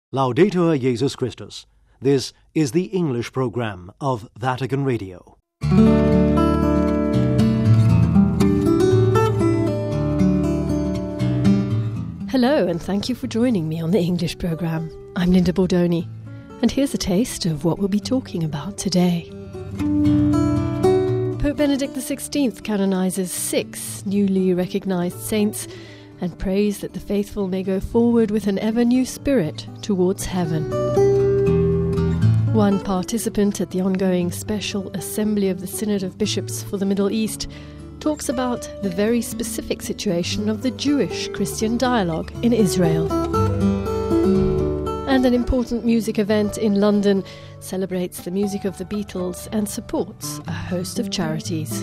Laudetur Jesus Christus. This is the English program of Vatican Radio. Hello, and thank you for joining me on the English program. I'm Linda Bordoni, and here's a taste of what we'll be talking about today. Pope Benedict XVI canonizes 6 newly recognized saints and prays that the faithful may go forward with an ever-new spirit towards heaven. One participant at the ongoing Special Assembly of the Synod of Bishops for the Middle East talks about the very specific situation of the Jewish-Christian dialogue in Israel. And an important music event in London celebrates the music of the Beatles and supports a host of charities.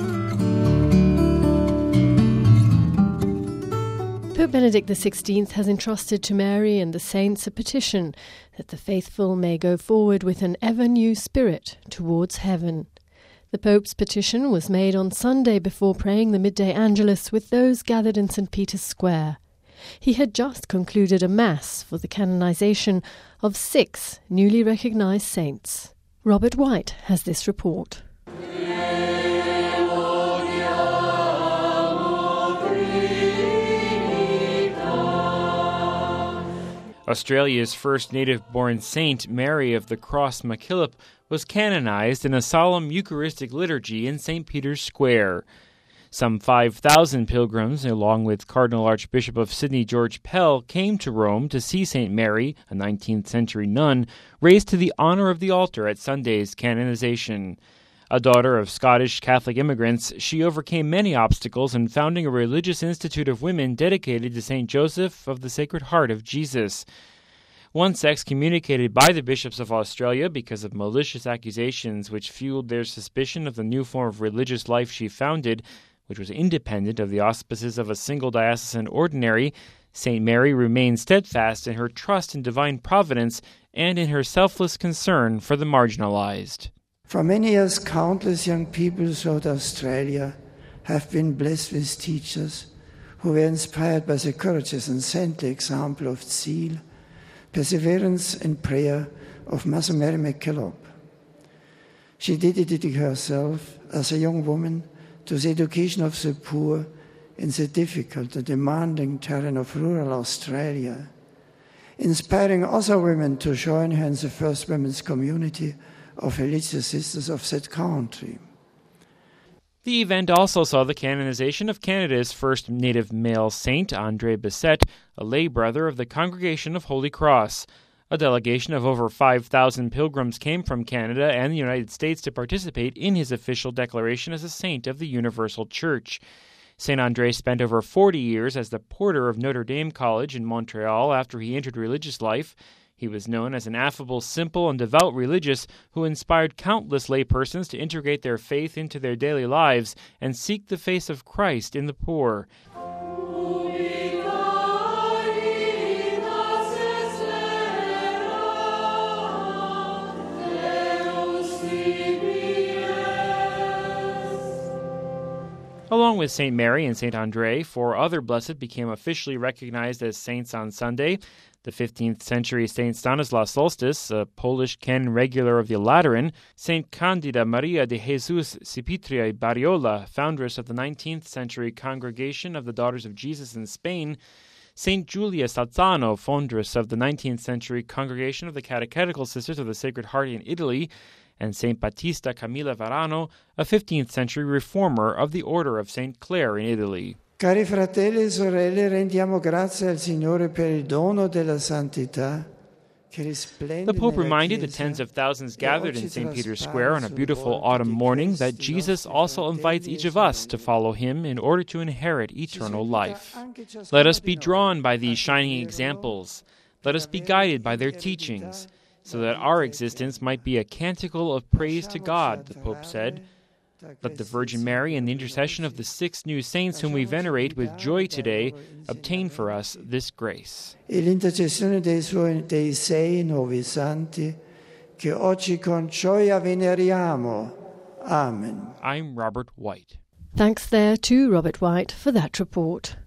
Pope Benedict XVI has entrusted to Mary and the saints a petition that the faithful may go forward with an ever-new spirit towards heaven. The Pope's petition was made on Sunday before praying the midday Angelus with those gathered in St. Peter's Square. He had just concluded a Mass for the canonization of 6 newly recognized saints. Robert White has this report. Australia's first native-born saint, Mary of the Cross MacKillop, was canonized in a solemn Eucharistic liturgy in St. Peter's Square. Some 5,000 pilgrims, along with Cardinal Archbishop of Sydney George Pell, came to Rome to see St. Mary, a 19th-century nun, raised to the honor of the altar at Sunday's canonization. A daughter of Scottish Catholic immigrants, she overcame many obstacles in founding a religious institute of women dedicated to St. Joseph of the Sacred Heart of Jesus. Once excommunicated by the bishops of Australia because of malicious accusations which fueled their suspicion of the new form of religious life she founded, which was independent of the auspices of a single diocesan ordinary, St. Mary remained steadfast in her trust in divine providence and in her selfless concern for the marginalized. For many years, countless young people throughout Australia have been blessed with teachers who were inspired by the courageous and saintly example of zeal, perseverance and prayer of Mother Mary MacKillop. She dedicated herself as a young woman to the education of the poor in the difficult and demanding terrain of rural Australia, inspiring other women to join her in the first women's community of religious sisters of that country. The event also saw the canonization of Canada's first native male saint, André Bessette, a lay brother of the Congregation of Holy Cross. A delegation of over 5,000 pilgrims came from Canada and the United States to participate in his official declaration as a saint of the Universal Church. St. André spent over 40 years as the porter of Notre Dame College in Montreal after he entered religious life. He was known as an affable, simple, and devout religious who inspired countless laypersons to integrate their faith into their daily lives and seek the face of Christ in the poor. Along with St. Mary and St. André, 4 other blessed became officially recognized as saints on Sunday. The 15th-century St. Stanislaus Solstice, a Polish canon regular of the Lateran, St. Candida Maria de Jesus Cipitria Barriola, foundress of the 19th-century Congregation of the Daughters of Jesus in Spain, St. Julia Sazzano, foundress of the 19th-century Congregation of the Catechetical Sisters of the Sacred Heart in Italy, and St. Battista Camilla Varano, a 15th-century reformer of the Order of St. Clare in Italy. Cari fratelli e sorelle, rendiamo grazie al Signore per il dono della santità. The Pope reminded the tens of thousands gathered in St. Peter's Square on a beautiful autumn morning that Jesus also invites each of us to follow him in order to inherit eternal life. Let us be drawn by these shining examples. Let us be guided by their teachings, so that our existence might be a canticle of praise to God, the Pope said. Let the Virgin Mary and the intercession of the 6 new saints whom we venerate with joy today obtain for us this grace. E l'intercessione dei 6 nuovi santi che oggi con gioia veneriamo. Amen. I'm Robert White. Thanks there to Robert White for that report. 'The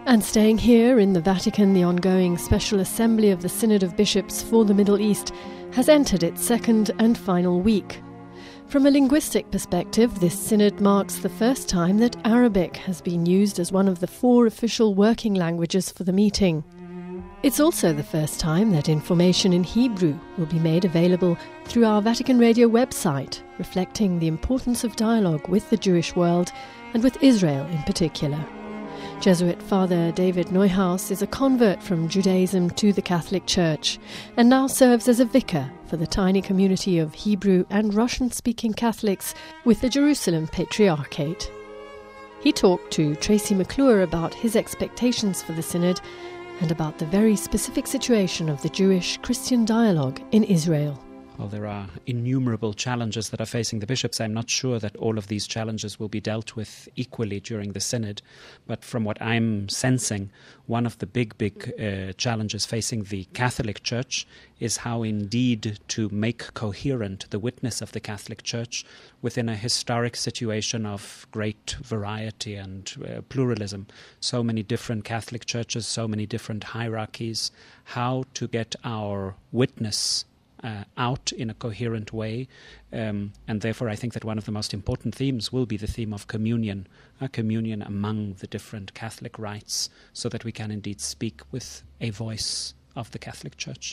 And staying here in the Vatican, the ongoing Special Assembly of the Synod of Bishops for the Middle East has entered its second and final week. From a linguistic perspective, this synod marks the first time that Arabic has been used as one of the 4 official working languages for the meeting. It's also the first time that information in Hebrew will be made available through our Vatican Radio website, reflecting the importance of dialogue with the Jewish world and with Israel in particular. Jesuit Father David Neuhaus is a convert from Judaism to the Catholic Church and now serves as a vicar for the tiny community of Hebrew and Russian-speaking Catholics with the Jerusalem Patriarchate. He talked to Tracy McClure about his expectations for the Synod and about the very specific situation of the Jewish-Christian dialogue in Israel. Well, there are innumerable challenges that are facing the bishops. I'm not sure that all of these challenges will be dealt with equally during the synod, but from what I'm sensing, one of the big challenges facing the Catholic Church is how indeed to make coherent the witness of the Catholic Church within a historic situation of great variety and pluralism. So many different Catholic churches, so many different hierarchies. How to get our witness out in a coherent way, and therefore I think that one of the most important themes will be the theme of communion, communion among the different Catholic rites, so that we can indeed speak with a voice of the Catholic Church.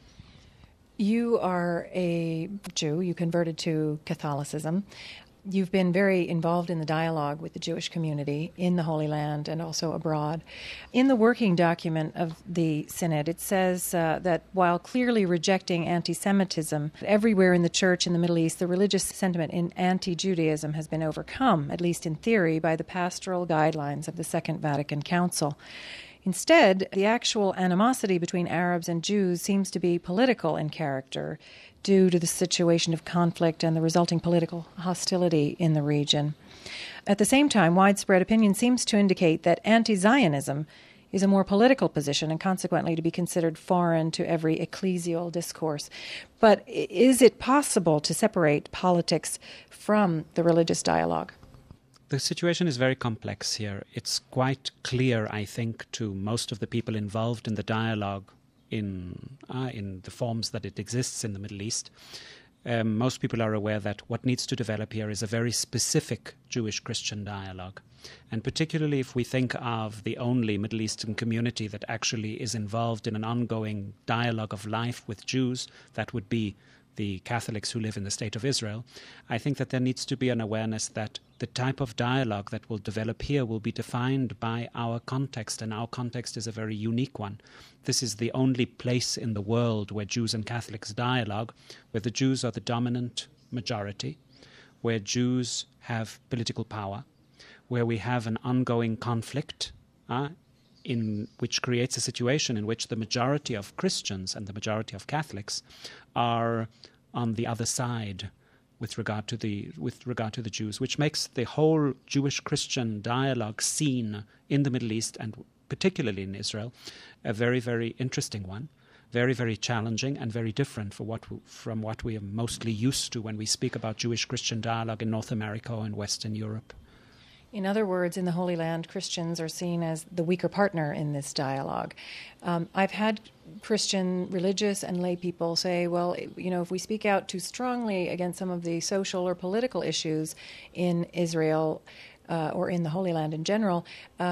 You are a Jew, you converted to Catholicism. You've been very involved in the dialogue with the Jewish community in the Holy Land and also abroad. In the working document of the Synod, it says that while clearly rejecting anti-Semitism everywhere in the Church in the Middle East, the religious sentiment in anti-Judaism has been overcome, at least in theory, by the pastoral guidelines of the Second Vatican Council. Instead, the actual animosity between Arabs and Jews seems to be political in character, due to the situation of conflict and the resulting political hostility in the region. At the same time, widespread opinion seems to indicate that anti-Zionism is a more political position and consequently to be considered foreign to every ecclesial discourse. But is it possible to separate politics from the religious dialogue? The situation is very complex here. It's quite clear, I think, to most of the people involved in the dialogue in the forms that it exists in the Middle East. Most people are aware that what needs to develop here is a very specific Jewish-Christian dialogue. And particularly if we think of the only Middle Eastern community that actually is involved in an ongoing dialogue of life with Jews, that would be the Catholics who live in the State of Israel, I think that there needs to be an awareness that the type of dialogue that will develop here will be defined by our context, and our context is a very unique one. This is the only place in the world where Jews and Catholics dialogue, where the Jews are the dominant majority, where Jews have political power, where we have an ongoing conflict, in which creates a situation in which the majority of Christians and the majority of Catholics are on the other side with regard to the Jews, which makes the whole Jewish-Christian dialogue scene in the Middle East and particularly in Israel a very, very interesting one, very, very challenging and very different from what we are mostly used to when we speak about Jewish-Christian dialogue in North America or in Western Europe. In other words, in the Holy Land, Christians are seen as the weaker partner in this dialogue. I've had Christian religious and lay people say, well, if we speak out too strongly against some of the social or political issues in Israel or in the Holy Land in general,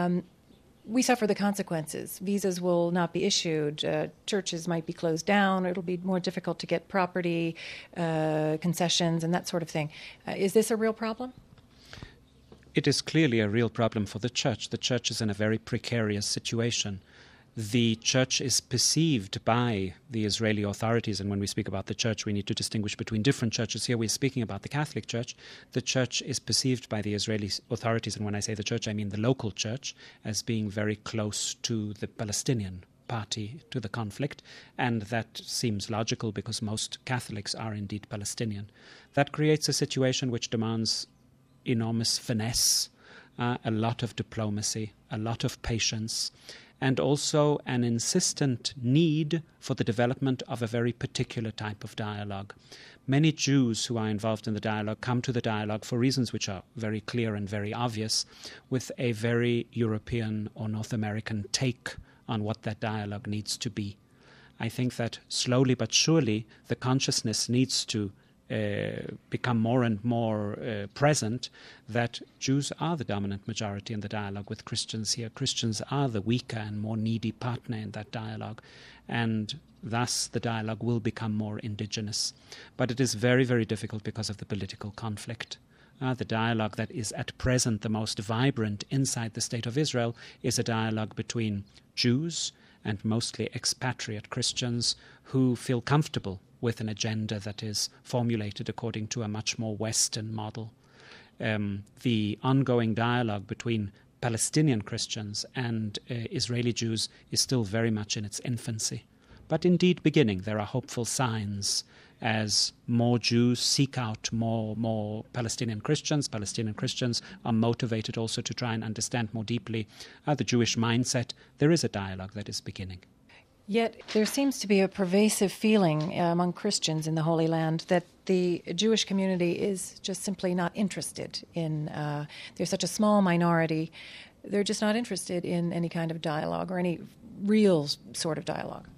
we suffer the consequences. Visas will not be issued. Churches might be closed down. It'll be more difficult to get property, concessions, and that sort of thing. Is this a real problem? It is clearly a real problem for the Church. The Church is in a very precarious situation. The Church is perceived by the Israeli authorities, and when we speak about the Church, we need to distinguish between different churches. Here we're speaking about the Catholic Church. The Church is perceived by the Israeli authorities, and when I say the Church, I mean the local Church, as being very close to the Palestinian party to the conflict, and that seems logical because most Catholics are indeed Palestinian. That creates a situation which demands enormous finesse, a lot of diplomacy, a lot of patience, and also an insistent need for the development of a very particular type of dialogue. Many Jews who are involved in the dialogue come to the dialogue for reasons which are very clear and very obvious, with a very European or North American take on what that dialogue needs to be. I think that slowly but surely the consciousness needs to become more and more present that Jews are the dominant majority in the dialogue with Christians here. Christians are the weaker and more needy partner in that dialogue, and thus the dialogue will become more indigenous. But it is very, very difficult because of the political conflict. The dialogue that is at present the most vibrant inside the State of Israel is a dialogue between Jews and mostly expatriate Christians who feel comfortable with an agenda that is formulated according to a much more Western model. The ongoing dialogue between Palestinian Christians and Israeli Jews is still very much in its infancy. But indeed beginning. There are hopeful signs as more Jews seek out more Palestinian Christians. Palestinian Christians are motivated also to try and understand more deeply the Jewish mindset. There is a dialogue that is beginning. Yet there seems to be a pervasive feeling among Christians in the Holy Land that the Jewish community is just simply not interested in, they're such a small minority, they're just not interested in any kind of dialogue or any real sort of dialogue.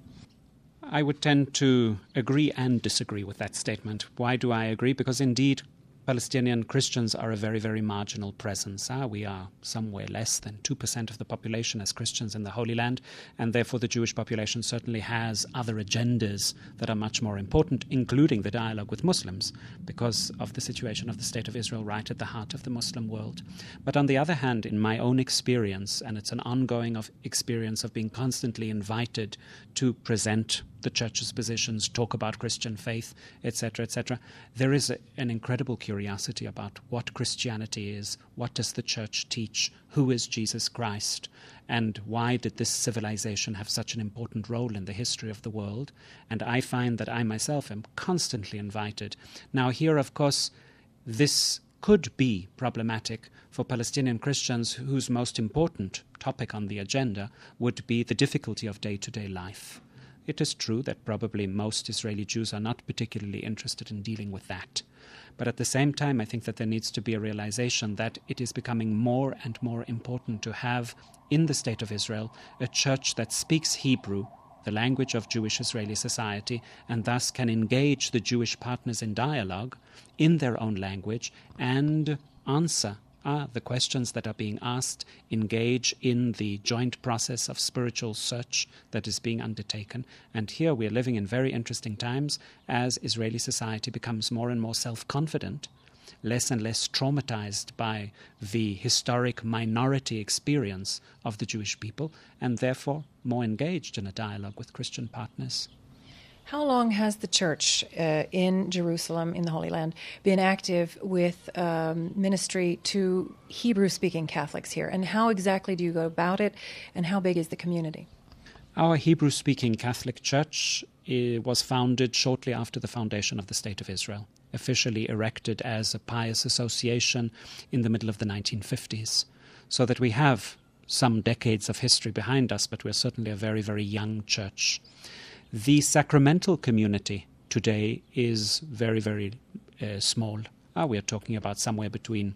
I would tend to agree and disagree with that statement. Why do I agree? Because indeed Palestinian Christians are a very, very marginal presence. We are somewhere less than 2% of the population as Christians in the Holy Land, and therefore the Jewish population certainly has other agendas that are much more important, including the dialogue with Muslims, because of the situation of the State of Israel right at the heart of the Muslim world. But on the other hand, in my own experience, and it's an ongoing experience of being constantly invited to present the church's positions, talk about Christian faith, etc., etc., there is an incredible curiosity about what Christianity is, what does the church teach, who is Jesus Christ, and why did this civilization have such an important role in the history of the world. And I find that I myself am constantly invited. Now here, of course, this could be problematic for Palestinian Christians whose most important topic on the agenda would be the difficulty of day-to-day life. It is true that probably most Israeli Jews are not particularly interested in dealing with that. But at the same time, I think that there needs to be a realization that it is becoming more and more important to have in the State of Israel a church that speaks Hebrew, the language of Jewish Israeli society, and thus can engage the Jewish partners in dialogue in their own language and answer the questions that are being asked, engage in the joint process of spiritual search that is being undertaken. And here we are living in very interesting times as Israeli society becomes more and more self-confident, less and less traumatized by the historic minority experience of the Jewish people, and therefore more engaged in a dialogue with Christian partners. How long has the church in Jerusalem, in the Holy Land, been active with ministry to Hebrew-speaking Catholics here? And how exactly do you go about it, and how big is the community? Our Hebrew-speaking Catholic Church was founded shortly after the foundation of the State of Israel, officially erected as a pious association in the middle of the 1950s, so that we have some decades of history behind us, but we're certainly a very, very young church. The sacramental community today is very, very small. We are talking about somewhere between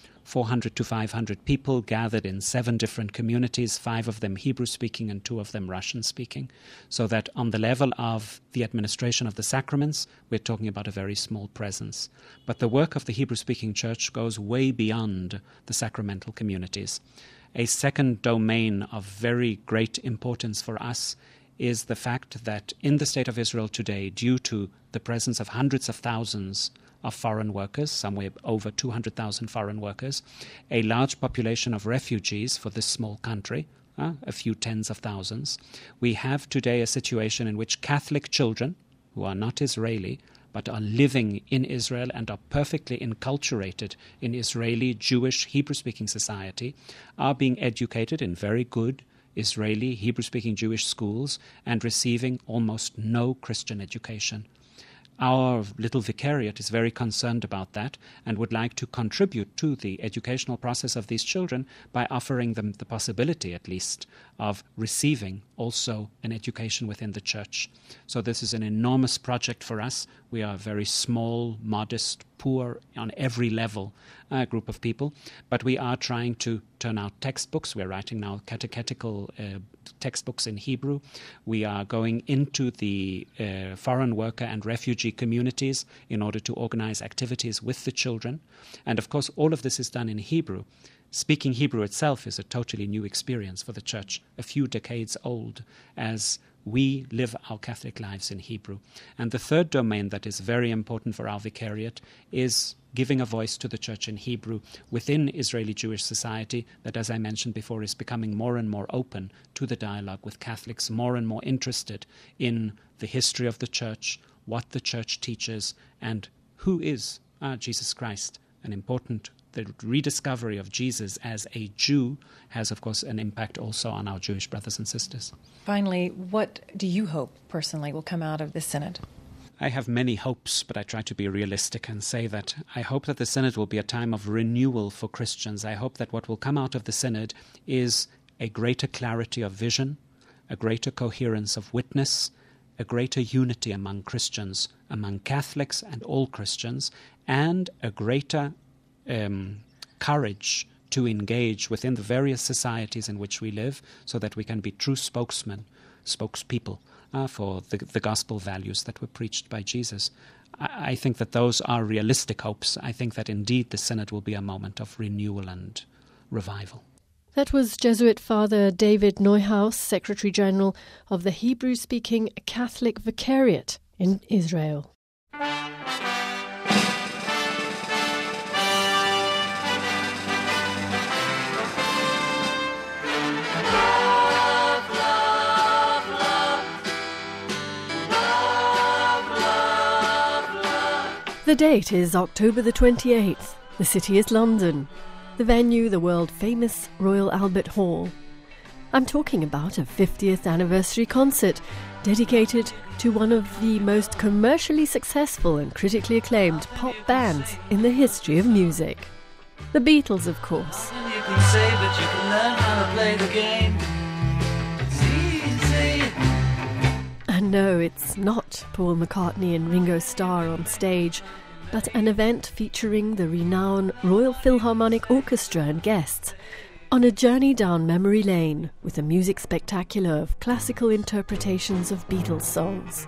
400 to 500 people gathered in 7 different communities, 5 of them Hebrew-speaking and 2 of them Russian-speaking. So that on the level of the administration of the sacraments, we're talking about a very small presence. But the work of the Hebrew-speaking church goes way beyond the sacramental communities. A second domain of very great importance for us is the fact that in the State of Israel today, due to the presence of hundreds of thousands of foreign workers, somewhere over 200,000 foreign workers, a large population of refugees for this small country, a few tens of thousands, we have today a situation in which Catholic children, who are not Israeli, but are living in Israel and are perfectly enculturated in Israeli, Jewish, Hebrew-speaking society, are being educated in very good Israeli, Hebrew-speaking Jewish schools and receiving almost no Christian education. our little vicariate is very concerned about that and would like to contribute to the educational process of these children by offering them the possibility, at least, of receiving also an education within the church. So this is an enormous project for us. We are a very small, modest, poor, on every level group of people, but we are trying to turn out textbooks. We're writing now catechetical textbooks in Hebrew. We are going into the foreign worker and refugee communities in order to organize activities with the children. And of course, all of this is done in Hebrew. Speaking Hebrew itself is a totally new experience for the church, a few decades old, as we live our Catholic lives in Hebrew. And the third domain that is very important for our vicariate is giving a voice to the church in Hebrew within Israeli Jewish society that, as I mentioned before, is becoming more and more open to the dialogue with Catholics, more and more interested in the history of the church, what the church teaches, and who is Jesus Christ. The rediscovery of Jesus as a Jew has, of course, an impact also on our Jewish brothers and sisters. Finally, what do you hope personally will come out of this synod? I have many hopes, but I try to be realistic and say that I hope that the synod will be a time of renewal for Christians. I hope that what will come out of the synod is a greater clarity of vision, a greater coherence of witness, a greater unity among Christians, among Catholics and all Christians, and a greater courage to engage within the various societies in which we live so that we can be true spokespeople for the gospel values that were preached by Jesus. I think that those are realistic hopes. I think that indeed the synod will be a moment of renewal and revival. That was Jesuit Father David Neuhaus, Secretary General of the Hebrew-speaking Catholic Vicariate in Israel. The date is October the 28th. The city is London. The venue, the world-famous Royal Albert Hall. I'm talking about a 50th anniversary concert dedicated to one of the most commercially successful and critically acclaimed pop bands in the history of music. The Beatles, of course. You can say, but you can learn how to play the game. It's easy. And no, it's not Paul McCartney and Ringo Starr on stage, but an event featuring the renowned Royal Philharmonic Orchestra and guests on a journey down memory lane with a music spectacular of classical interpretations of Beatles songs.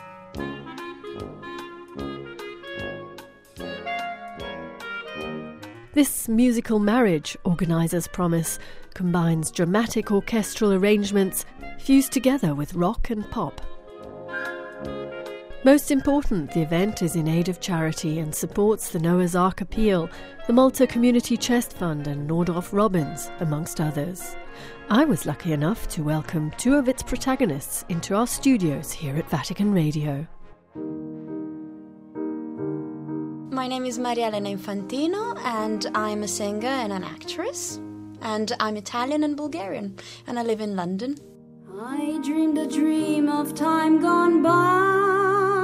This musical marriage, organisers promise, combines dramatic orchestral arrangements fused together with rock and pop. Most important, the event is in aid of charity and supports the Noah's Ark Appeal, the Malta Community Chest Fund and Nordorf Robbins, amongst others. I was lucky enough to welcome two of its protagonists into our studios here at Vatican Radio. My name is Maria Elena Infantino and I'm a singer and an actress. And I'm Italian and Bulgarian and I live in London. I dreamed a dream of time gone by.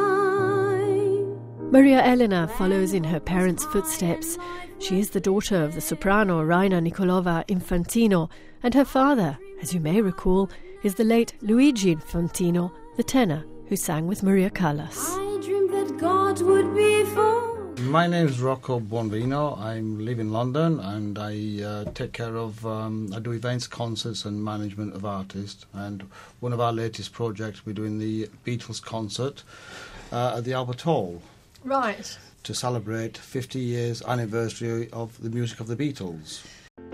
Maria Elena follows in her parents' footsteps. She is the daughter of the soprano Raina Nikolova Infantino, and her father, as you may recall, is the late Luigi Infantino, the tenor who sang with Maria Callas. I dreamed that God would be for. My name is Rocco Buonvino. I live in London and I take care of, I do events, concerts and management of artists. And one of our latest projects, we're doing the Beatles concert at the Albert Hall. Right. To celebrate 50 years anniversary of the music of the Beatles.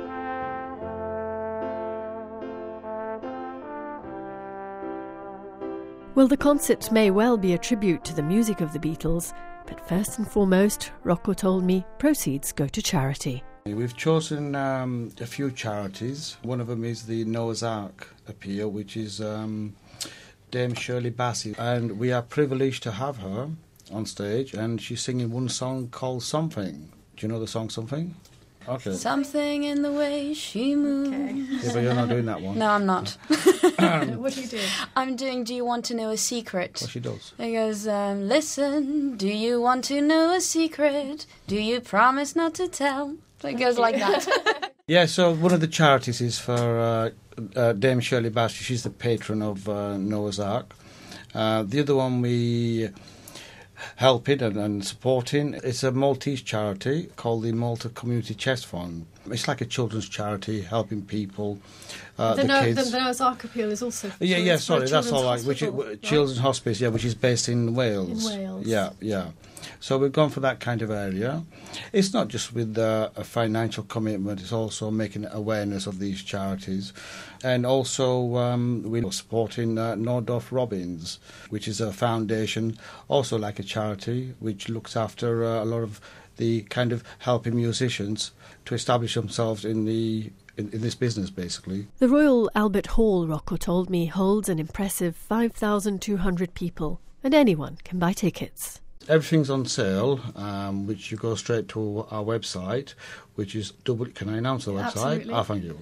Well, the concert may well be a tribute to the music of the Beatles, but first and foremost, Rocco told me, proceeds go to charity. We've chosen a few charities. One of them is the Noah's Ark Appeal, which is Dame Shirley Bassey. And we are privileged to have her on stage, and she's singing one song called Something. Do you know the song Something? Okay. Something in the way she moves. Yeah, but you're not doing that one. No, I'm not. What do you do? I'm doing Do You Want to Know a Secret? Well, she does. It goes, listen, do you want to know a secret? Do you promise not to tell? So it goes like that. Yeah, so one of the charities is for Dame Shirley Bassey. She's the patron of Noah's Ark. The other one we helping and supporting, it's a Maltese charity called the Malta Community Chest Fund. It's like a children's charity helping people, the kids. The Noah's Ark appeal is also for sorry, that's all right. right? Children's Hospice, which is based in Wales. In Wales. Yeah. So we've gone for that kind of area. It's not just with a financial commitment, it's also making awareness of these charities. And also we're supporting Nordorf Robbins, which is a foundation, also like a charity, which looks after a lot of the kind of helping musicians to establish themselves in this business, basically. The Royal Albert Hall, Rocco told me, holds an impressive 5,200 people, and anyone can buy tickets. Everything's on sale, which you go straight to our website, which is can I announce the website? Absolutely. Thank you.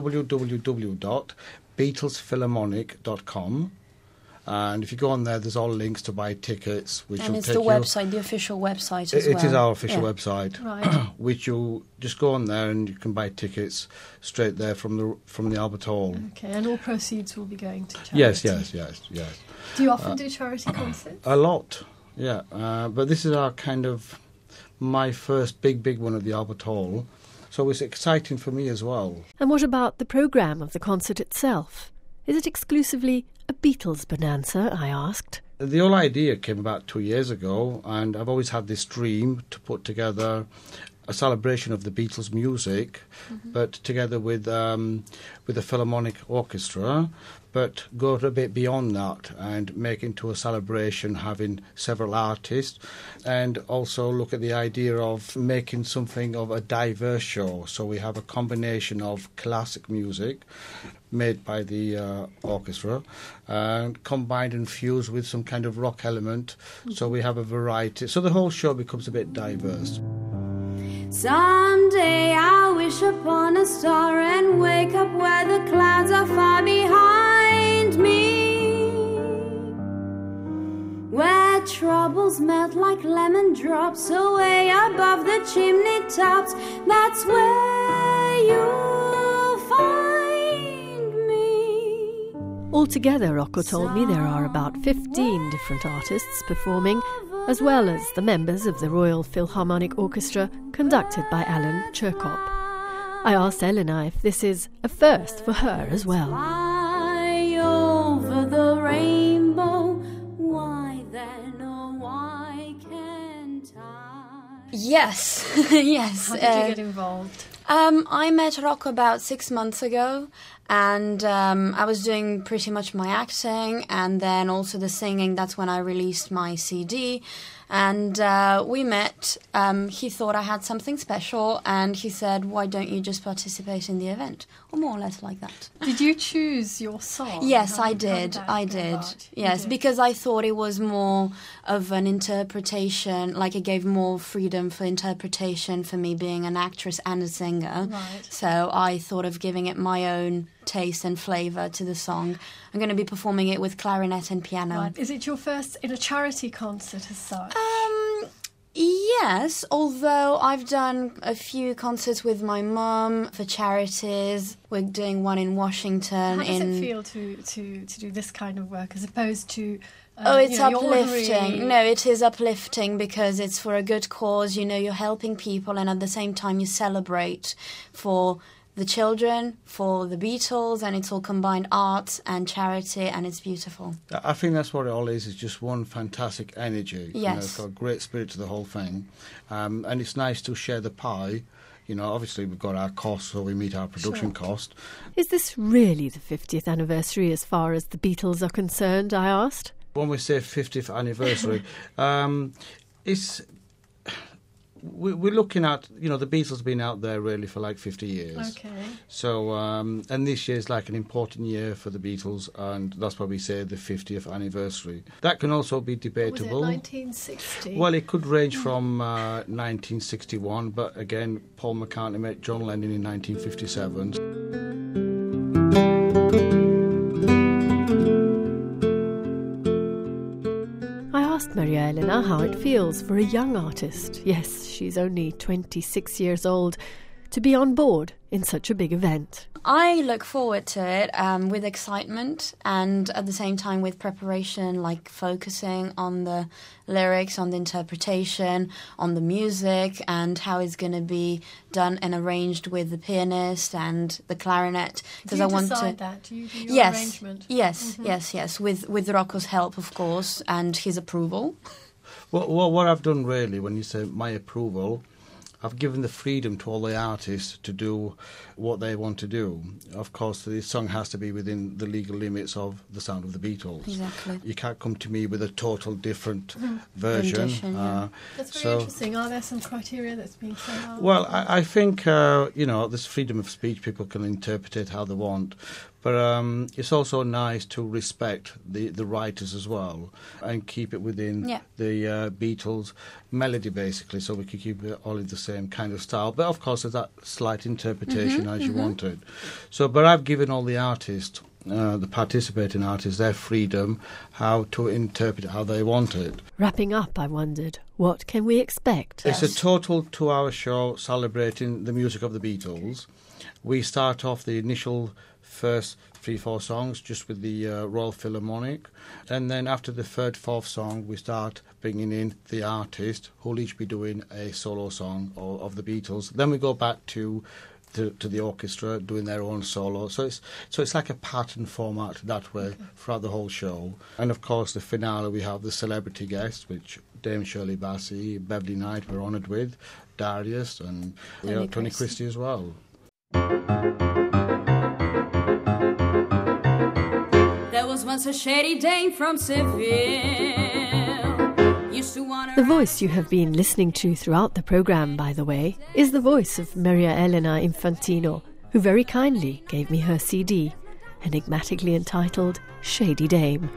www.beatlesphilharmonic.com. And if you go on there, there's all links to buy tickets, which and will it's take the you... website, the official website as well. It is our official website, Right. which you just go on there and you can buy tickets straight there from the Albert Hall. Okay, and all proceeds will be going to charity. Yes. Do you often do charity concerts? A lot, yeah. But this is our kind of my first big one at the Albert Hall, so it's exciting for me as well. And what about the programme of the concert itself? Is it exclusively a Beatles bonanza, I asked. The whole idea came about 2 years ago, and I've always had this dream to put together a celebration of the Beatles' music, but together with a Philharmonic Orchestra, but go a bit beyond that and make into a celebration having several artists, and also look at the idea of making something of a diverse show. So we have a combination of classic music made by the orchestra, and combined and fused with some kind of rock element. So we have a variety. So the whole show becomes a bit diverse. Someday I'll wish upon a star and wake up where the clouds are far behind me, where troubles melt like lemon drops away above the chimney tops. That's where you'll find me. Altogether, Rocco told me, there are about 15 different artists performing, as well as the members of the Royal Philharmonic Orchestra, conducted by Alan Cherkop. I asked Elena if this is a first for her as well. Fly over the rainbow, why then, oh why can't I? Yes, yes. How did you get involved? I met Rocco about 6 months ago, and I was doing pretty much my acting and then also the singing. That's when I released my CD. And we met. He thought I had something special, and he said, why don't you just participate in the event? Or more or less like that. Did you choose your song? Yes, I did. Yes, because I thought it was more of an interpretation, like it gave more freedom for interpretation for me being an actress and a singer. Right. So I thought of giving it my own taste and flavour to the song. I'm going to be performing it with clarinet and piano. Right. Is it your first in a charity concert as such? Yes, although I've done a few concerts with my mum for charities. We're doing one in Washington. How does it feel to do this kind of work as opposed to... it's your uplifting. ordinary... No, it is uplifting because it's for a good cause. You know, you're helping people, and at the same time you celebrate for the children, for the Beatles, and it's all combined art and charity, and it's beautiful. I think that's what it all is. It's just one fantastic energy. Yes. You know, it's got a great spirit to the whole thing. And it's nice to share the pie. You know, obviously we've got our costs, so we meet our production cost. Is this really the 50th anniversary as far as the Beatles are concerned, I asked? When we say 50th anniversary, we're looking at, the Beatles have been out there really for like 50 years. Okay. So, and this year is like an important year for the Beatles, and that's why we say the 50th anniversary. That can also be debatable. Was it 1960? Well, it could range from 1961, but again, Paul McCartney met John Lennon in 1957. I asked Maria Elena how it feels for a young artist, yes, she's only 26 years old, to be on board in such a big event. I look forward to it with excitement and at the same time with preparation, like focusing on the lyrics, on the interpretation, on the music and how it's going to be done and arranged with the pianist and the clarinet. Do you decide that? Do you do your arrangement? Yes, yes, with Rocco's help, of course, and his approval. Well, what I've done really, when you say my approval, I've given the freedom to all the artists to do what they want to do. Of course, the song has to be within the legal limits of the sound of the Beatles. Exactly. You can't come to me with a total different version. Rendition, yeah. That's very interesting. Are there some criteria that's being set out? Well, I think, there's freedom of speech. People can interpret it how they want. But it's also nice to respect the writers as well and keep it within the Beatles melody, basically, so we could keep it all in the same kind of style. But, of course, there's that slight interpretation as you want it. So, but I've given all the artists, the participating artists, their freedom how to interpret it how they want it. Wrapping up, I wondered, what can we expect? It's a total 2-hour show celebrating the music of the Beatles. We start off the initial first 3-4 songs just with the Royal Philharmonic, and then after the third, fourth song we start bringing in the artist who'll each be doing a solo song of the Beatles. Then we go back to the orchestra doing their own solo, so it's like a pattern format that way throughout the whole show. And of course the finale we have the celebrity guests, which Dame Shirley Bassey, Beverly Knight we're honoured with, Darius, and we have Tony Christie as well. There was once a shady dame from Seville. Used to want The voice you have been listening to throughout the programme, by the way, is the voice of Maria Elena Infantino, who very kindly gave me her CD, enigmatically entitled Shady Dame.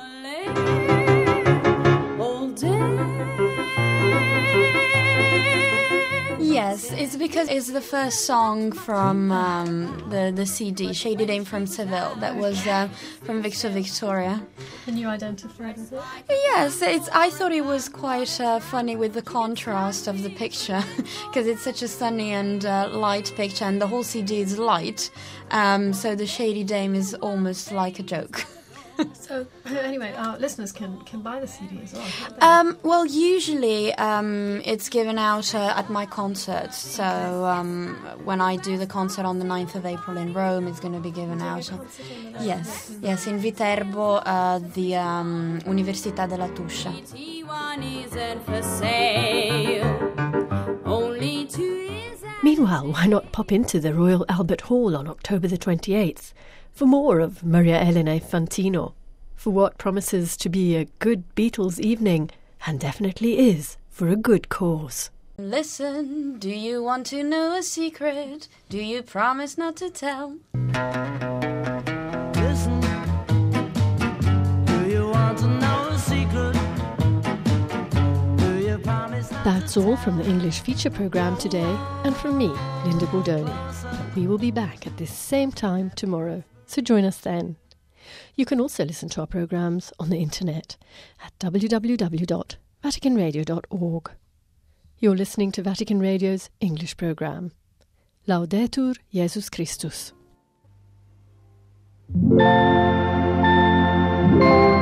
Yes, it's because it's the first song from the CD, Shady Dame from Seville, that was from Victor Victoria. And you identified with it? Yes, I thought it was quite funny with the contrast of the picture, because it's such a sunny and light picture, and the whole CD is light, so the Shady Dame is almost like a joke. So, anyway, our listeners can buy the CD as well, can't they? Well, usually it's given out at my concerts. So when I do the concert on the 9th of April in Rome, it's going to be given out. Yes, in Viterbo, the Università della Tuscia. Meanwhile, why not pop into the Royal Albert Hall on October the 28th for more of Maria Elena Infantino, for what promises to be a good Beatles evening, and definitely is, for a good cause. Listen, do you want to know a secret? Do you promise not to tell? Listen, do you want to know a secret? Do you promise not That's all from the English feature programme today, and from me, Linda Bordoni. We will be back at this same time tomorrow, so join us then. You can also listen to our programmes on the internet at www.vaticanradio.org. You're listening to Vatican Radio's English programme. Laudetur Jesus Christus.